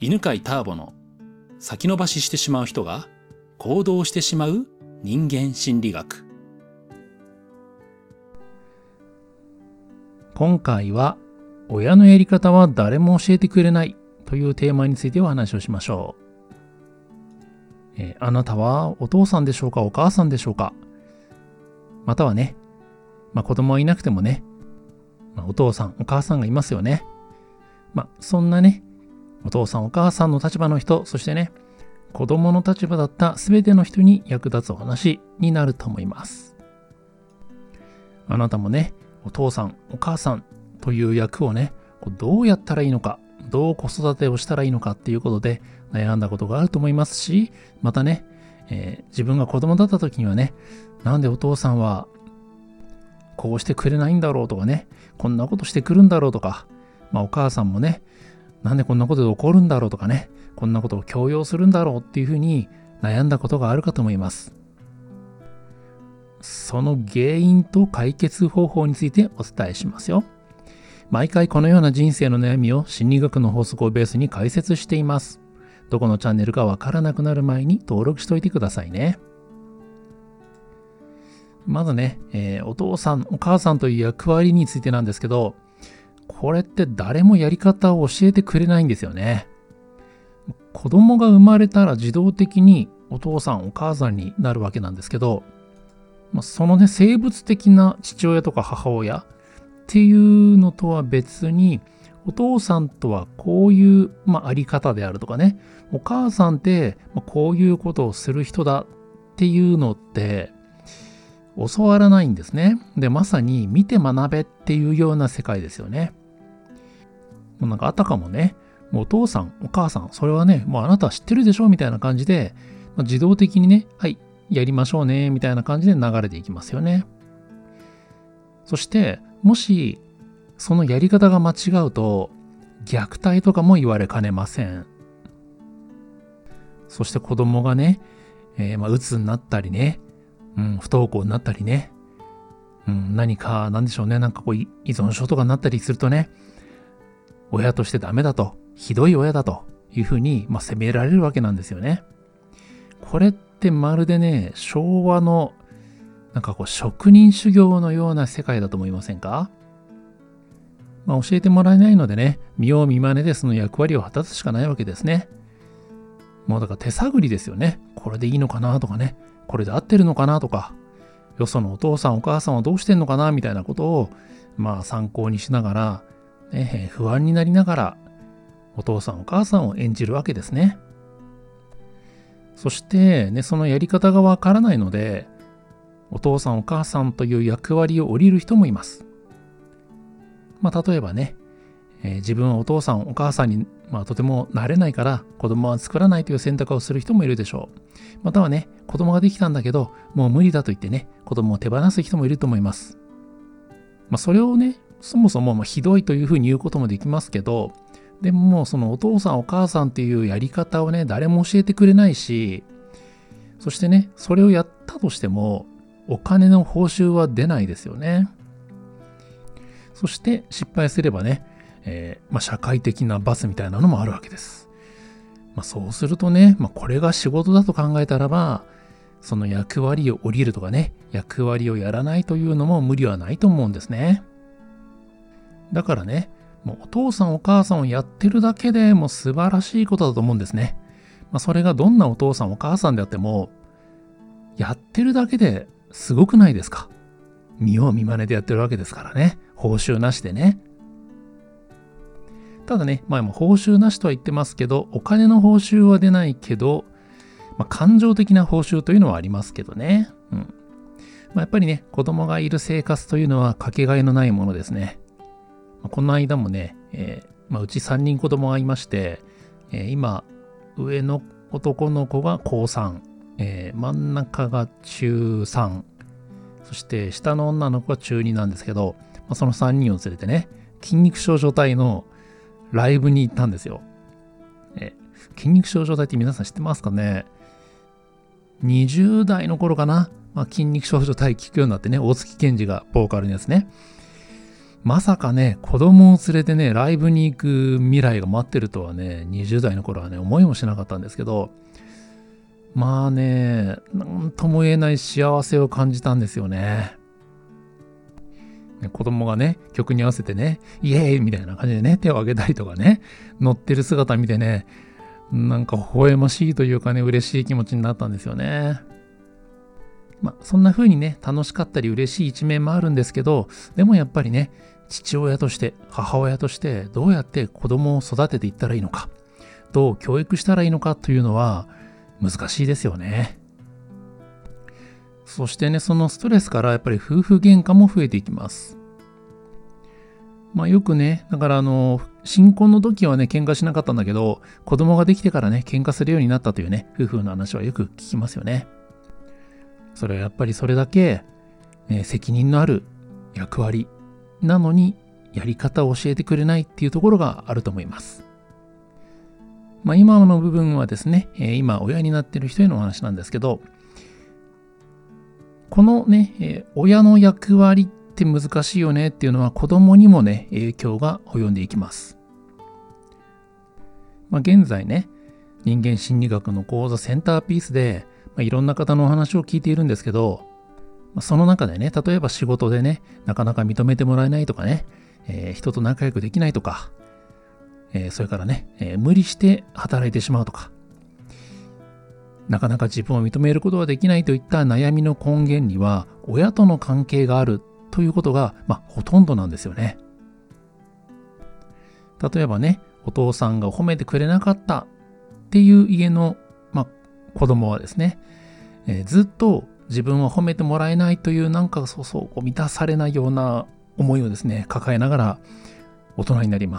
犬飼ターボの先延ばししてしまう人が行動してしまう人間心理学。 今回は親のやり方は誰も教えてくれないというテーマについてお話をしましょう。あなたはお父さんでしょうか、お母さんでしょうか。またはね、子供はいなくてもね、お父さんお母さんがいますよね。そんなね、お父さんお母さんの立場の人、そしてね、子供の立場だったすべての人に役立つお話になると思います。あなたもね、お父さんお母さんという役をね、どうやったらいいのか、どう子育てをしたらいいのかっていうことで悩んだことがあると思いますし、またね、自分が子供だった時にはね、なんでお父さんはこうしてくれないんだろうとかね、こんなことしてくるんだろうとか、お母さんもね、なんでこんなことで起こるんだろうとかね、こんなことを強要するんだろうっていうふうに悩んだことがあるかと思います。その原因と解決方法についてお伝えしますよ。毎回このような人生の悩みを心理学の法則をベースに解説しています。どこのチャンネルかわからなくなる前に登録しておいてくださいね。まずね、お父さんお母さんという役割についてなんですけど、これって誰もやり方を教えてくれないんですよね。子供が生まれたら自動的にお父さんお母さんになるわけなんですけど、そのね、生物的な父親とか母親っていうのとは別に、お父さんとはこういう、あり方であるとかね、お母さんってこういうことをする人だっていうのって教わらないんですね。で、まさに見て学べっていうような世界ですよね。あたかもね、お父さんお母さん、それはね、あなたは知ってるでしょみたいな感じで、自動的にね、はい、やりましょうねみたいな感じで流れていきますよね。そしてもしそのやり方が間違うと虐待とかも言われかねません。そして子供がね、鬱になったりね、不登校になったりね、何かなんでしょうね、依存症とかになったりするとね、親としてダメだと、ひどい親だというふうに責められるわけなんですよね。これってまるでね、昭和の職人修行のような世界だと思いませんか？教えてもらえないのでね、見よう見まねでその役割を果たすしかないわけですね。もうだから手探りですよね。これでいいのかなとかね、これで合ってるのかなとか、よそのお父さんお母さんはどうしてんのかなみたいなことを参考にしながら、不安になりながらお父さんお母さんを演じるわけですね。そしてね、そのやり方がわからないので、お父さんお母さんという役割を降りる人もいます。例えばね、自分はお父さんお母さんに、とてもなれないから子供は作らないという選択をする人もいるでしょう。またはね、子供ができたんだけどもう無理だと言ってね、子供を手放す人もいると思います。それをね、そもそもひどいというふうに言うこともできますけど、でももうそのお父さんお母さんっていうやり方をね、誰も教えてくれないし、そしてね、それをやったとしてもお金の報酬は出ないですよね。そして失敗すればね、社会的な罰みたいなのもあるわけです。そうするとね、これが仕事だと考えたらば、その役割を降りるとかね、役割をやらないというのも無理はないと思うんですね。だからね、もうお父さんお母さんをやってるだけでもう素晴らしいことだと思うんですね。それがどんなお父さんお母さんであっても、やってるだけですごくないですか？見よう見まねでやってるわけですからね。報酬なしでね。ただね、も報酬なしとは言ってますけど、お金の報酬は出ないけど、感情的な報酬というのはありますけどね。やっぱりね、子供がいる生活というのはかけがえのないものですね。この間もね、うち3人子供がいまして、今、上の男の子が高3、真ん中が中3、そして下の女の子が中2なんですけど、その3人を連れてね、筋肉少女隊のライブに行ったんですよ。筋肉少女隊って皆さん知ってますかね？20代の頃かな、筋肉少女隊聞くようになってね、大月健二がボーカルのやつね。 まさかね、子供を連れてね、ライブに行く未来が待ってるとはね、20代の頃はね、思いもしなかったんですけど、まあね、なんとも言えない幸せを感じたんですよね。子供がね、曲に合わせてね、イエーイみたいな感じでね、手を挙げたりとかね、乗ってる姿見てね、なんか微笑ましいというかね、嬉しい気持ちになったんですよね。そんな風にね、楽しかったり嬉しい一面もあるんですけど、でもやっぱりね、父親として、母親として、どうやって子供を育てていったらいいのか、どう教育したらいいのかというのは難しいですよね。そしてね、そのストレスからやっぱり夫婦喧嘩も増えていきます。よくね、だから新婚の時はね、喧嘩しなかったんだけど、子供ができてからね、喧嘩するようになったというね、夫婦の話はよく聞きますよね。それはやっぱりそれだけ、責任のある役割なのに、やり方を教えてくれないっていうところがあると思います。今の部分はですね、今親になっている人へのお話なんですけど、このね、親の役割って難しいよねっていうのは子供にもね、影響が及んでいきます。現在ね、人間心理学の講座センターピースで、いろんな方のお話を聞いているんですけど、その中でね、例えば仕事でね、なかなか認めてもらえないとかね、人と仲良くできないとか、それからね、無理して働いてしまうとか、なかなか自分を認めることができないといった悩みの根源には親との関係があるということが、ほとんどなんですよね。例えばね、お父さんが褒めてくれなかったっていう家の、子供はですね、ずっと自分は褒めてもらえないというなんか満たされないような思いをですね、抱えながら大人になります。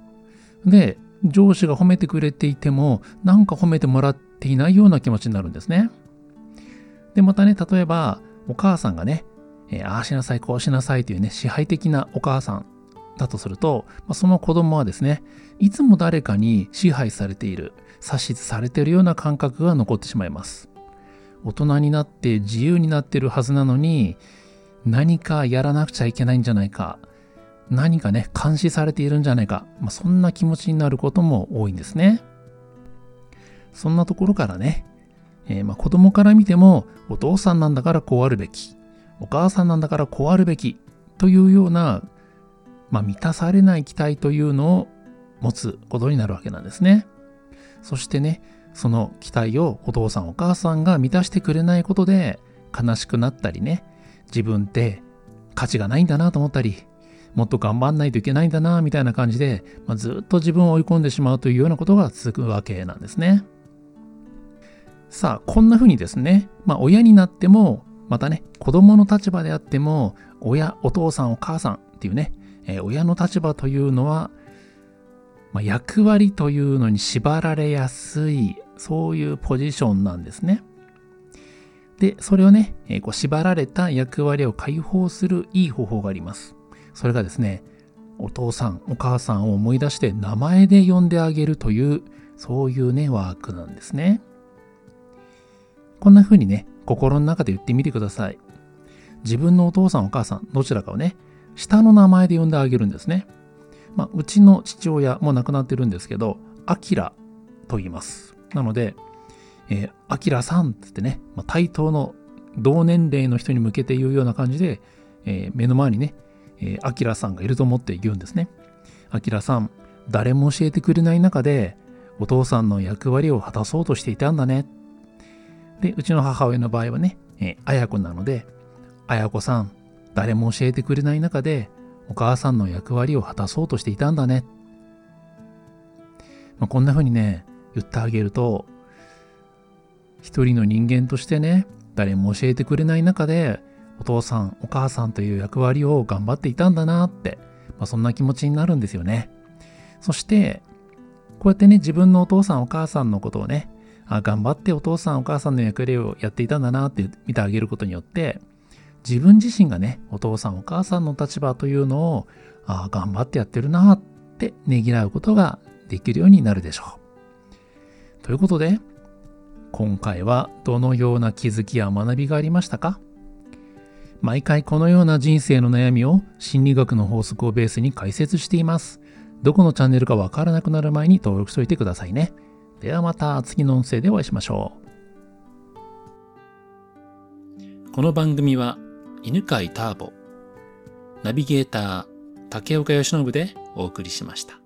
で、上司が褒めてくれていても、なんか褒めてもらっていないような気持ちになるんですね。で、またね、例えば、お母さんがね、ああしなさい、こうしなさいというね、支配的なお母さんだとすると、その子供はですね、いつも誰かに支配されている、指図されているような感覚が残ってしまいます。大人になって自由になっているはずなのに、何かやらなくちゃいけないんじゃないか、何かね、監視されているんじゃないか、そんな気持ちになることも多いんですね。そんなところからね、子供から見ても、お父さんなんだからこうあるべき、お母さんなんだからこうあるべきというような、満たされない期待というのを持つことになるわけなんですね。そしてね、その期待をお父さんお母さんが満たしてくれないことで悲しくなったりね、自分って価値がないんだなと思ったり、もっと頑張んないといけないんだなみたいな感じで、ずっと自分を追い込んでしまうというようなことが続くわけなんですね。さあ、こんな風にですね、親になっても、またね、子供の立場であっても、お父さんお母さんっていうね、親の立場というのは、役割というのに縛られやすい、そういうポジションなんですね。で、それをね、縛られた役割を解放するいい方法があります。それがですね、お父さん、お母さんを思い出して名前で呼んであげるという、そういうね、ワークなんですね。こんな風にね、心の中で言ってみてください。自分のお父さん、お母さん、どちらかをね、下の名前で呼んであげるんですね。うちの父親も亡くなってるんですけど、アキラと言います。なので、アキラさんってね、対等の同年齢の人に向けて言うような感じで、目の前にね、アキラさんがいると思って言うんですね。アキラさん、誰も教えてくれない中で、お父さんの役割を果たそうとしていたんだね。で、うちの母親の場合はね、あやこなので、あやこさん、誰も教えてくれない中で、お母さんの役割を果たそうとしていたんだね。こんな風にね、言ってあげると、一人の人間としてね、誰も教えてくれない中で、お父さん、お母さんという役割を頑張っていたんだなって、そんな気持ちになるんですよね。そして、こうやってね、自分のお父さん、お母さんのことをね、頑張ってお父さん、お母さんの役割をやっていたんだなって見てあげることによって、自分自身がね、お父さんお母さんの立場というのを、頑張ってやってるなってねぎらうことができるようになるでしょう。ということで、今回はどのような気づきや学びがありましたか？ 毎回このような人生の悩みを心理学の法則をベースに解説しています。どこのチャンネルかわからなくなる前に登録しておいてくださいね。ではまた次の音声でお会いしましょこの番組は犬飼ターボ、ナビゲーター竹岡由伸でお送りしました。